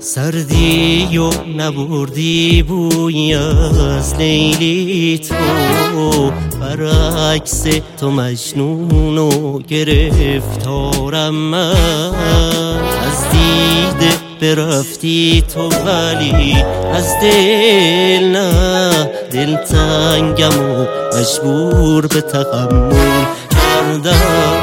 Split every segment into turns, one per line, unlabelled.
سردی و نبردی بوی از لیلی تو، برعکس تو مجنون و گرفتارم من. از دیده برفتی تو ولی از دل نه، دلتنگم و مجبور به تحمل کردم.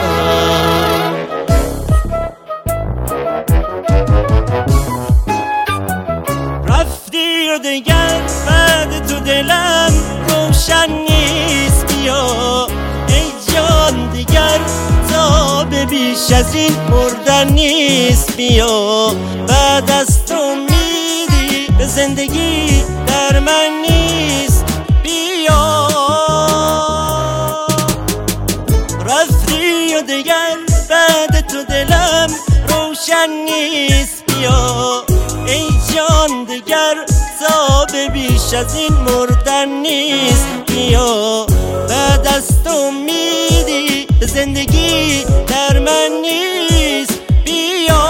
رفتی و دیگر بعد تو دلم روشن نیست، بیا ای جان دیگر تاب بیش از این مردن نیست. بیا بعد از تو امیدی به زندگی در من نیست. بیا رفتی و دیگر بعد تو دلم روشن نیست. بیا ای جان دیگر تاب بیش از این مردن نیست. بیا بعد از تو امیدی به زندگی در من نیست. بیا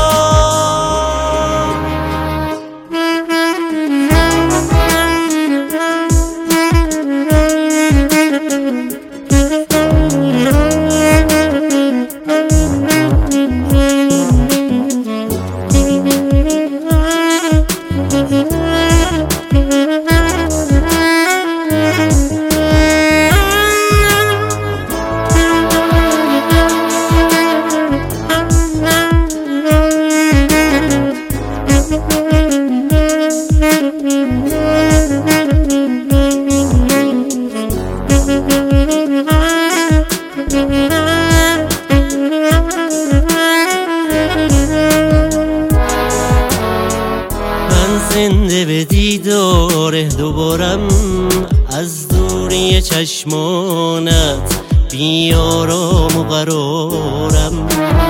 زنده به دیدار دوبارم از دوری چشمانت، بیارام و قرارم.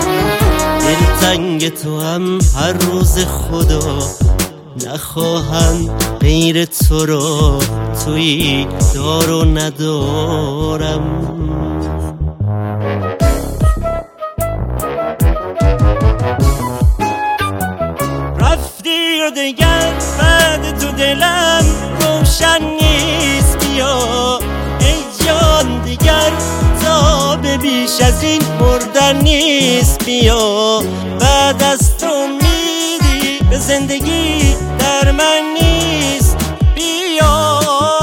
دلتنگ تو هم هر روز خدا، نخواهم غیر تو را، توی دار و ندارم. رفتی و دیگر بعد تو دلم روشن نیست. بیا ای جان دیگر تاب بیش از این مردن نیست. بیا بعد از تو امیدی به زندگی در من نیست. بیا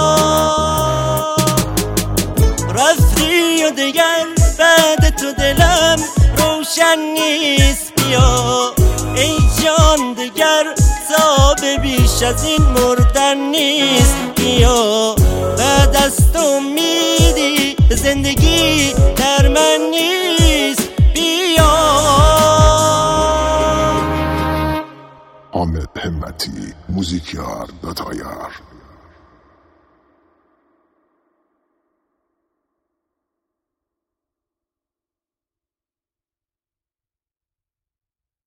رفتی و دیگر بعد تو دلم روشن نیست. بیا ای جان دیگر تاب بیش از این مردن نیست. بیا بعد از تو امیدی به زندگی در من نیست. بیا
حامد همتی، موزیکیار داتایر.